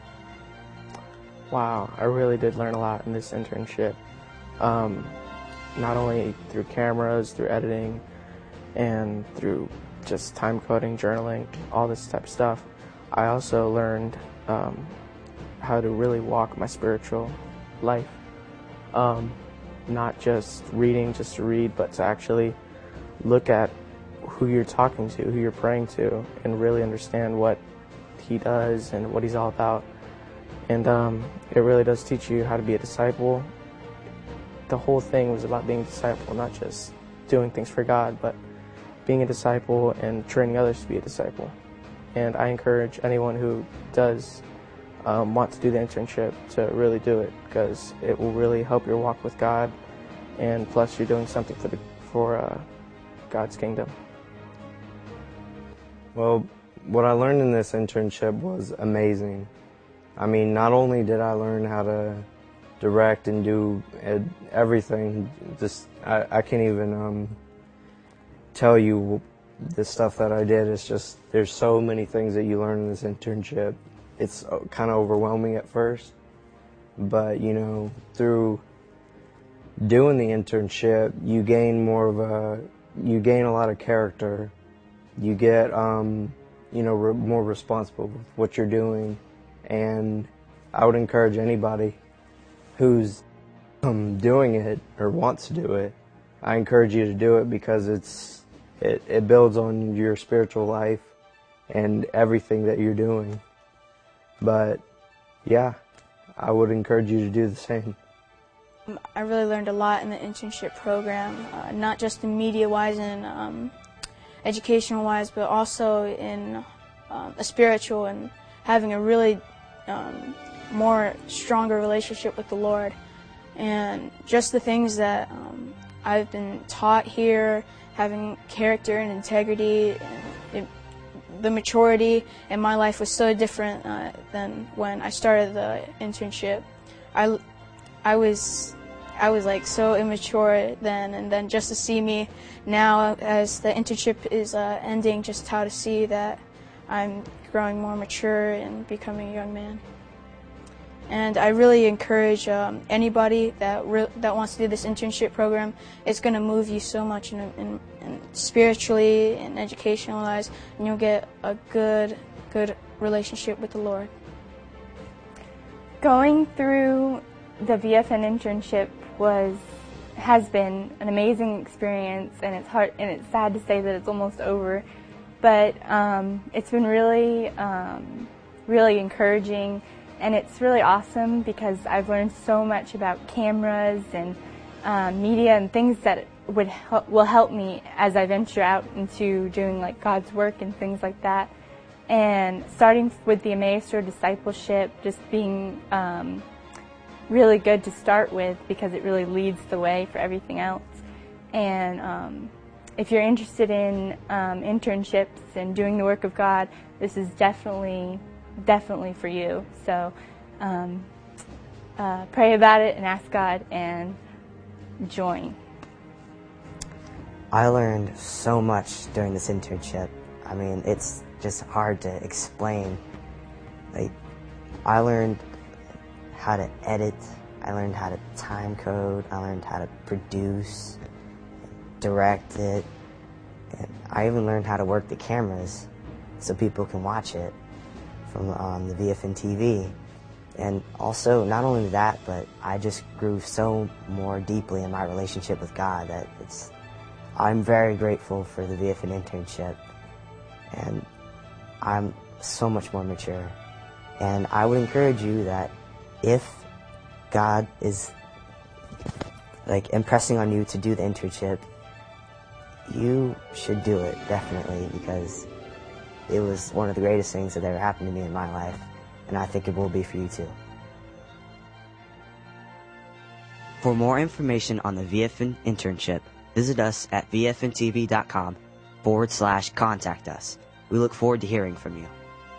Wow, I really did learn a lot in this internship. Um, not only through cameras, through editing, and through just time coding, journaling, all this type of stuff. I also learned um, how to really walk my spiritual life. Um, not just reading just to read, but to actually look at who you're talking to, who you're praying to, and really understand what he does and what he's all about. And um, it really does teach you how to be a disciple. The whole thing was about being a disciple, not just doing things for God, but being a disciple and training others to be a disciple. And I encourage anyone who does um, want to do the internship to really do it, because it will really help your walk with God, and plus you're doing something for the for uh, God's kingdom. Well, what I learned in this internship was amazing. I mean, not only did I learn how to direct and do ed- everything, just I, I can't even um, tell you the stuff that I did. It's just, there's so many things that you learn in this internship. It's kind of overwhelming at first, but you know, through doing the internship, you gain more of a, you gain a lot of character, you get, um, you know, re- more responsible with what you're doing. And I would encourage anybody who's um, doing it or wants to do it, I encourage you to do it because it's it, it builds on your spiritual life and everything that you're doing. But yeah, I would encourage you to do the same. I really learned a lot in the internship program, uh, not just in media-wise and um, educational-wise, but also in um, a spiritual and having a really um, more stronger relationship with the Lord. And just the things that um, I've been taught here, having character and integrity, and it, the maturity in my life was so different uh, than when I started the internship. I, I was... I was like so immature then, and then just to see me now as the internship is uh, ending, just how to see that I'm growing more mature and becoming a young man. And I really encourage um, anybody that re- that wants to do this internship program. It's going to move you so much in, in, in spiritually and educational-wise, and you'll get a good, good relationship with the Lord. Going through the V F N internship was has been an amazing experience, and it's hard and it's sad to say that it's almost over, but um, it's been really um, really encouraging, and it's really awesome because I've learned so much about cameras and um, media and things that would help, will help me as I venture out into doing like God's work and things like that. And starting with the Emmaus or discipleship, just being um, really good to start with because it really leads the way for everything else. And um, if you're interested in um, internships and doing the work of God, this is definitely, definitely for you. So um, uh, pray about it and ask God and join. I learned so much during this internship. I mean, it's just hard to explain. Like, I learned how to edit, I learned how to time code, I learned how to produce, direct it, and I even learned how to work the cameras so people can watch it from um, the V F N T V. And also, not only that, but I just grew so more deeply in my relationship with God that it's, I'm very grateful for the V F N internship, and I'm so much more mature. And I would encourage you that if God is like impressing on you to do the internship, you should do it, definitely, because it was one of the greatest things that ever happened to me in my life, and I think it will be for you too. For more information on the V F N internship, visit us at vfntv.com forward slash contact us. We look forward to hearing from you.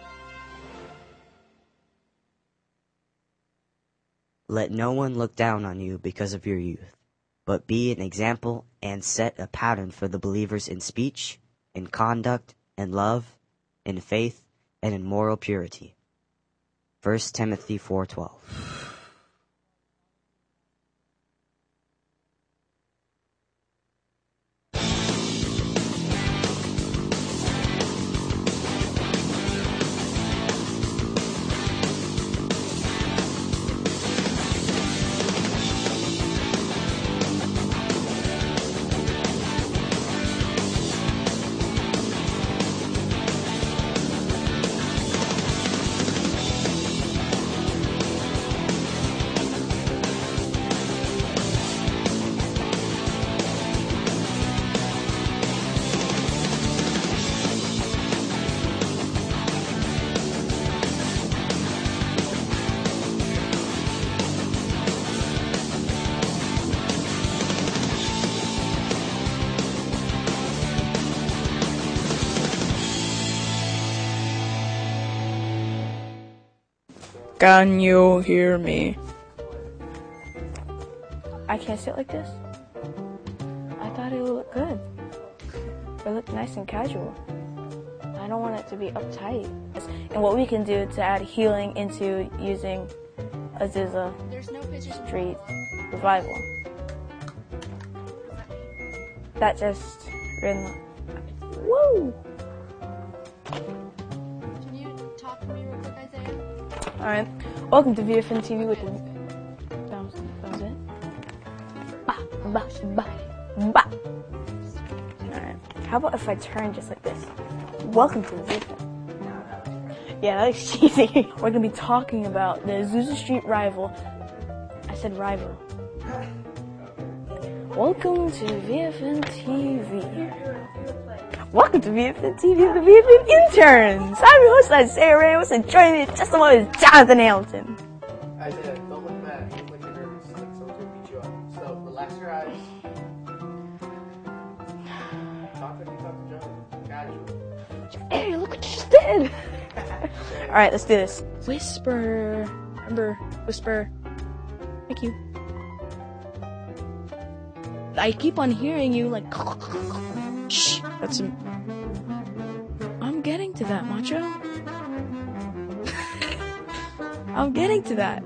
Let no one look down on you because of your youth, but be an example and set a pattern for the believers in speech, in conduct, in love, in faith, and in moral purity. First Timothy four twelve. Can you hear me? I can't sit like this. I thought it would look good. It looked nice and casual. I don't want it to be uptight. And what we can do to add healing into using Azusa Street Revival. That just, woo! All right. Welcome to V F N T V with the... That was, that was it? Ba, ba, ba, ba. All right. How about if I turn just like this? Welcome to V F N. Yeah, that looks cheesy. We're going to be talking about the Azusa Street rival. I said rival. Welcome to V F N T V. Welcome to V F N T V, the V F N interns. I'm your host, Isaiah Ramos, and joining me in just a moment is Jonathan Hamilton. Isaiah, don't look mad. Look like you're nervous. Like someone's gonna beat you up. So relax your eyes. Talk like you talk to Jonathan. Casual. Hey, look what you just did. All right, let's do this. Whisper. Remember, whisper. Thank you. I keep on hearing you like. Shh. That's. A, I'm getting to that, Macho. I'm getting to that.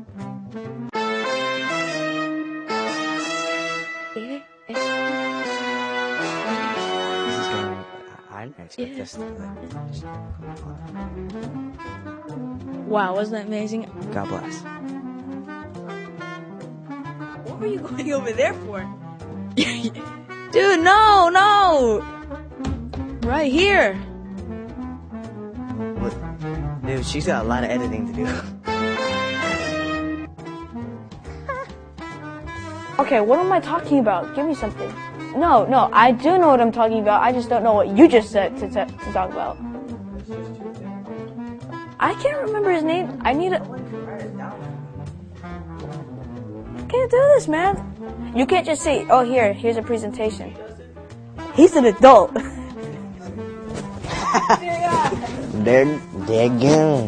This is going. I didn't expect Yeah. this. To, Wow, wasn't that amazing? God bless. What were you going over there for? Dude, no, no! Right here. What? Dude, she's got a lot of editing to do. Okay, what am I talking about? Give me something. No, no, I do know what I'm talking about. I just don't know what you just said to, to, to talk about. I can't remember his name. I need a... I can't do this, man. You can't just say, oh, here, here's a presentation. He's an adult. They're dead gun.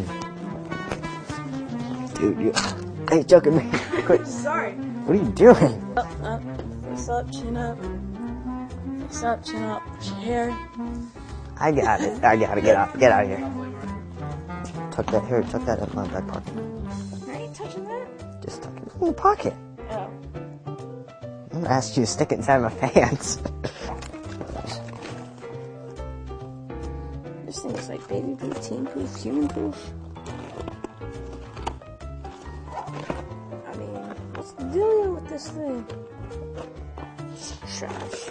Dude, you... Hey, joking me. Quit. Sorry. What are you doing? Up, up. Face up, chin up. Face up, chin up. Chair. I got it. I got it. Get out. Get out of here. Tuck that here. Tuck that in my back pocket. I ain't touching that. Just tuck it in the pocket. Oh. I'm gonna ask you to stick it inside my pants. This thing is like baby proof, teen proof, human proof. I mean, what's the deal with this thing? It's trash.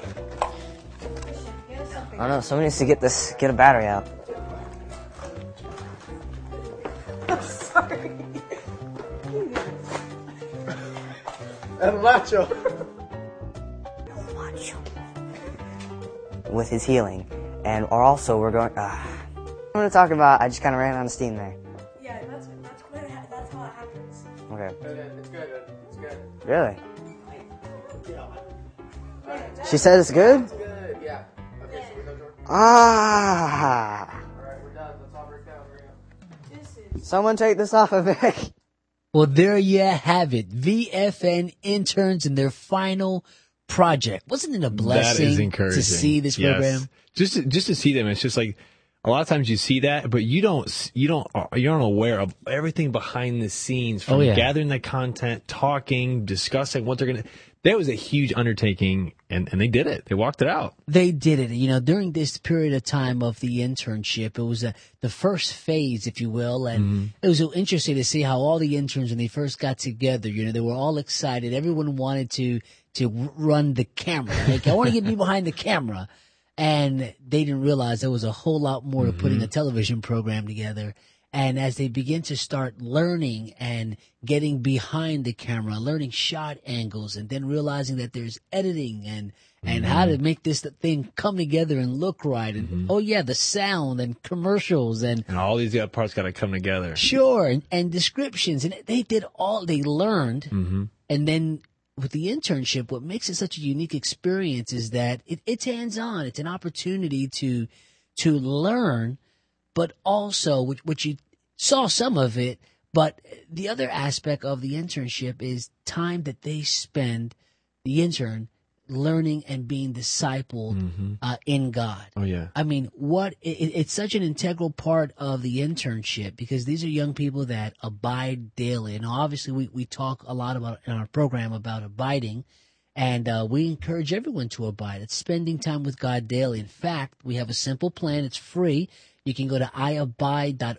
I don't know. Someone needs to get this. Get a battery out. I'm sorry. El Macho. With his healing, and or also we're going. Uh, I'm gonna talk about. I just kind of ran out of steam there. Yeah, that's that's what it, that's how it happens. Okay. It's good. It's good. Really? She said it's good. It's good. Yeah. Okay. So we go, Jordan. Ah! All right, we're done. Let's all break down. We're Someone take this off of me. Well, there you have it. V F N interns in their final project. Wasn't it a blessing That is encouraging to see this yes. program? Just to, just to see them, it's just like a lot of times you see that, but you don't you don't you're not aware of everything behind the scenes from Oh, yeah. gathering the content, talking, discussing what they're gonna. That was a huge undertaking, and, and they did it. They walked it out. They did it. You know, during this period of time of the internship, it was a, the first phase, if you will, and Mm-hmm. it was so interesting to see how all the interns, when they first got together, you know, they were all excited. Everyone wanted to to run the camera. Like, I want to get me behind the camera. And they didn't realize there was a whole lot more to putting a television program together. And as they begin to start learning and getting behind the camera, learning shot angles, and then realizing that there's editing and, and Mm-hmm. how to make this thing come together and look right. And, oh yeah, the sound and commercials and, And all these other parts got to come together. sure, and, and descriptions. And they did all, they learned. Mm-hmm. And then with the internship, what makes it such a unique experience is that it, it's hands-on. It's an opportunity to to learn, but also, which, which you saw some of it, but the other aspect of the internship is time that they spend, the intern, learning and being discipled Mm-hmm. uh, in God. Oh yeah. I mean, what it, it's such an integral part of the internship because these are young people that abide daily. And obviously, we, we talk a lot about in our program about abiding, And uh, we encourage everyone to abide. It's spending time with God daily. In fact, we have a simple plan. It's free. You can go to i abide dot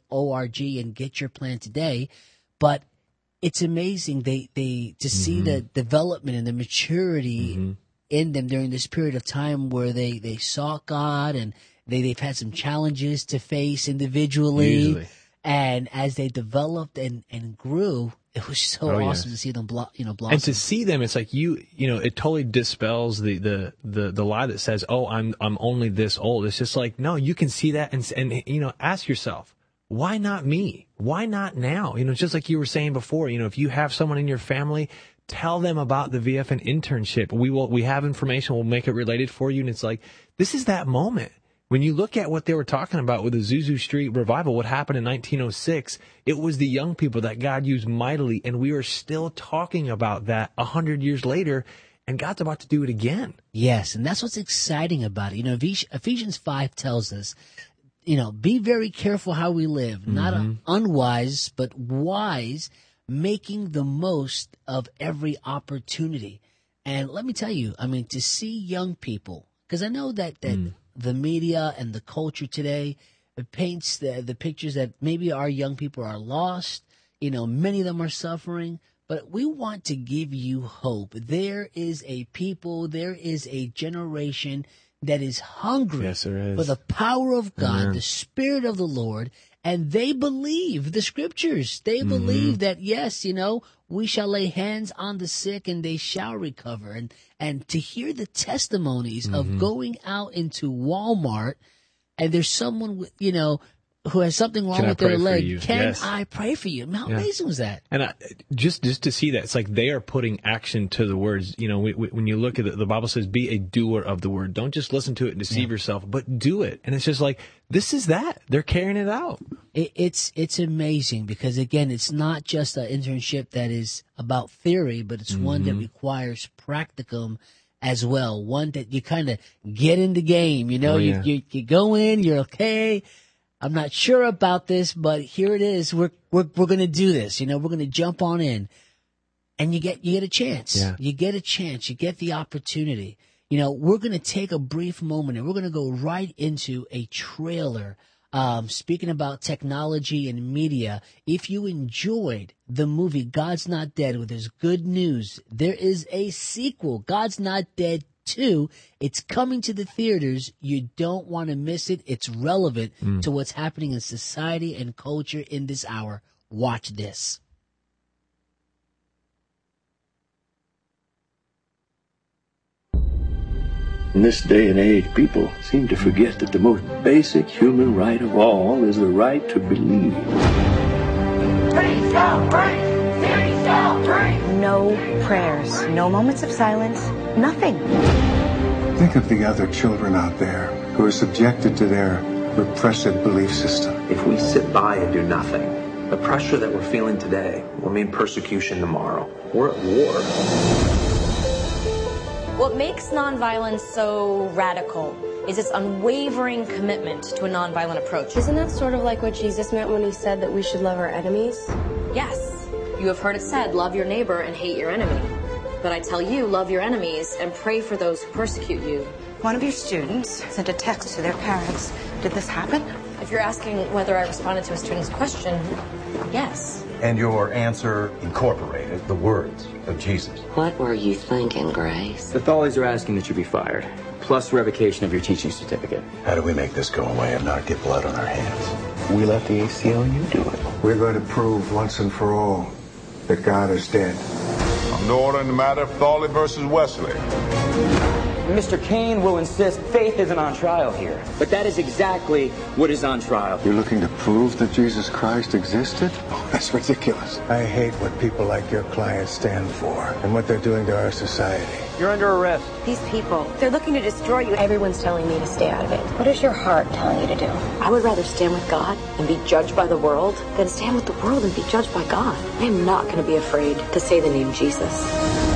org and get your plan today. But it's amazing they, they to see Mm-hmm. the development and the maturity mm-hmm. in them during this period of time where they, they sought God and they, they've had some challenges to face individually. Usually. And as they developed and, and grew, it was so Oh, awesome yes. to see them, blo- you know, blossom. And to see them, it's like you, you know, it totally dispels the, the, the, the lie that says, "Oh, I'm, I'm only this old." It's just like, no, you can see that and, and, you know, ask yourself, why not me? Why not now? You know, just like you were saying before, you know, if you have someone in your family, tell them about the V F N internship. We will, we have information. We'll make it related for you. And it's like, this is that moment. When you look at what they were talking about with the Zuzu Street revival, what happened in nineteen oh six, it was the young people that God used mightily, and we are still talking about that a hundred years later, and God's about to do it again. Yes, and that's what's exciting about it. You know, Ephesians five tells us, you know, be very careful how we live, mm-hmm. not unwise, but wise, making the most of every opportunity. And let me tell you, I mean, to see young people, because I know that, that mm. the media and the culture today, it paints the, the pictures that maybe our young people are lost. You know, many of them are suffering, but we want to give you hope. There is a people, there is a generation that is hungry yes, there is. for the power of God, Amen. the Spirit of the Lord, and they believe the scriptures. They Mm-hmm. believe that, yes, you know, we shall lay hands on the sick and they shall recover. And, and to hear the testimonies Mm-hmm. of going out into Walmart and there's someone, with, you know, who has something wrong Can with I pray their for leg. you? Can Yes. I pray for you? How Yeah. amazing was that? And I, just just to see that, it's like they are putting action to the words. You know, we, we, when you look at it, the Bible says, "Be a doer of the word." Don't just listen to it and deceive Yeah. yourself, but do it. And it's just like, this is that. They're carrying it out. It, it's it's amazing because, again, it's not just an internship that is about theory, but it's mm-hmm. one that requires practicum as well. One that you kind of get in the game. You know, Oh, you, yeah. you you go in, you're okay. I'm not sure about this, but here it is. We're we're we're going to do this. You know, we're going to jump on in, and you get you get a chance. Yeah. You get a chance. You get the opportunity. You know, we're going to take a brief moment, and we're going to go right into a trailer. Um, speaking about technology and media, if you enjoyed the movie God's Not Dead, with There's good news, there is a sequel, God's Not Dead two. It's coming to the theaters. You don't want to miss it. It's relevant Mm. to what's happening in society and culture in this hour. Watch this. In this day and age, people seem to forget that the most basic human right of all is the right to believe. No prayers, no moments of silence, nothing. Think of the other children out there who are subjected to their repressive belief system. If we sit by and do nothing, the pressure that we're feeling today will mean persecution tomorrow. We're at war. What makes nonviolence so radical is its unwavering commitment to a nonviolent approach. Isn't that sort of like what Jesus meant when he said that we should love our enemies? Yes. You have heard it said, love your neighbor and hate your enemy. But I tell you, love your enemies and pray for those who persecute you. One of your students sent a text to their parents. Did this happen? If you're asking whether I responded to a student's question, yes. And your answer incorporated the words of Jesus. What were you thinking, Grace? The Tholies are asking that you be fired, plus revocation of your teaching certificate. How do we make this go away and not get blood on our hands? We let the A C L U do it. We're going to prove once and for all that God is dead. No order in the matter of Thawley versus Wesley. Mister Kane will insist faith isn't on trial here. But that is exactly what is on trial. You're looking to prove that Jesus Christ existed? Oh, that's ridiculous. I hate what people like your clients stand for and what they're doing to our society. You're under arrest. These people, they're looking to destroy you. Everyone's telling me to stay out of it. What is your heart telling you to do? I would rather stand with God and be judged by the world than stand with the world and be judged by God. I am not going to be afraid to say the name Jesus.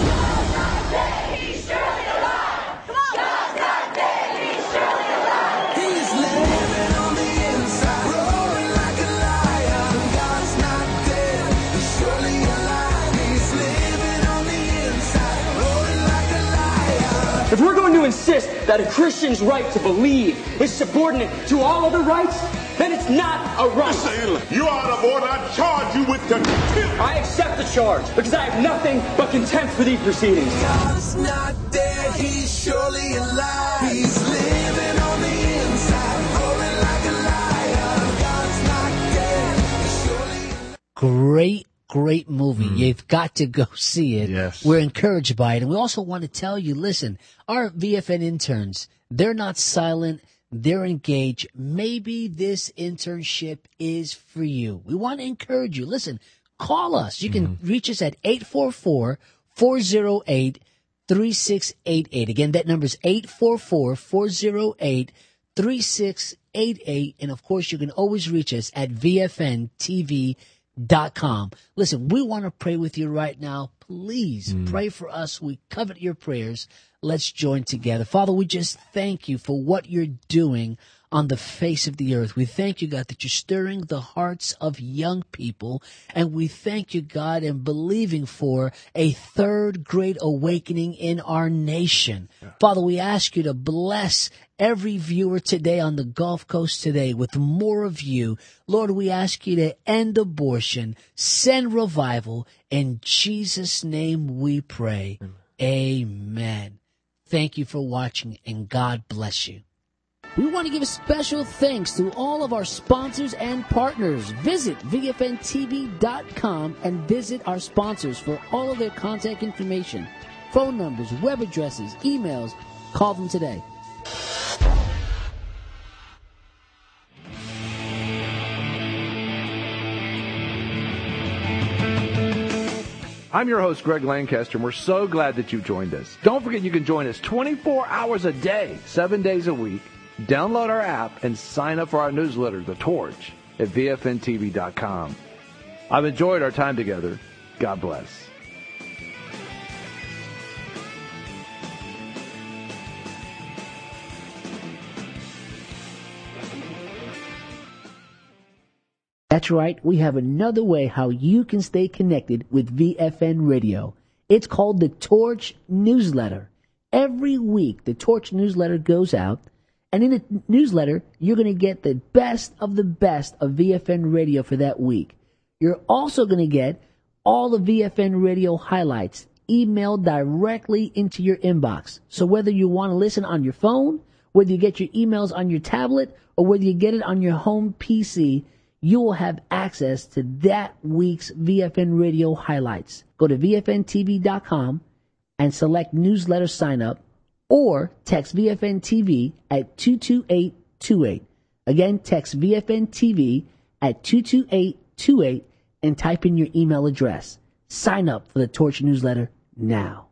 insist that a Christian's right to believe is subordinate to all other rights, then it's not a right. Mister Hitler, you are out of order. I charge you with contempt. I accept the charge because I have nothing but contempt for these proceedings. God's not dead, he's surely alive. He's living on the inside, roaring like a lion. God's not dead, he's surely alive. Great, great movie. Mm. You've got to go see it. Yes. We're encouraged by it. And we also want to tell you, listen, our V F N interns, they're not silent. They're engaged. Maybe this internship is for you. We want to encourage you. Listen, call us. You can mm. reach us at eight four four, four oh eight, three six eight eight. Again, that number is eight four four, four oh eight, three six eight eight. And of course, you can always reach us at V F N T V dot com. Listen, we want to pray with you right now. Please mm. pray for us. We covet your prayers. Let's join together. Father, we just thank you for what you're doing on the face of the earth. We thank you, God, that you're stirring the hearts of young people. And we thank you, God, and believing for a third great awakening in our nation. Yeah. Father, we ask you to bless every viewer today on the Gulf Coast today with more of you. Lord, we ask you to end abortion, send revival. In Jesus' name we pray. Amen. Amen. Thank you for watching, and God bless you. We want to give a special thanks to all of our sponsors and partners. Visit V F N T V dot com and visit our sponsors for all of their contact information, phone numbers, web addresses, emails. Call them today. I'm your host, Greg Lancaster, and we're so glad that you joined us. Don't forget you can join us twenty-four hours a day, seven days a week. Download our app and sign up for our newsletter, The Torch, at V F N T V dot com. I've enjoyed our time together. God bless. That's right. We have another way how you can stay connected with V F N Radio. It's called the Torch Newsletter. Every week, the Torch Newsletter goes out, and in the newsletter, you're going to get the best of the best of V F N Radio for that week. You're also going to get all the V F N Radio highlights emailed directly into your inbox. So whether you want to listen on your phone, whether you get your emails on your tablet, or whether you get it on your home P C, you will have access to that week's V F N Radio highlights. Go to V F N T V dot com and select newsletter sign up, or text V F N T V at two two eight two eight. Again, text V F N T V at two two eight two eight and type in your email address. Sign up for the Torch Newsletter now.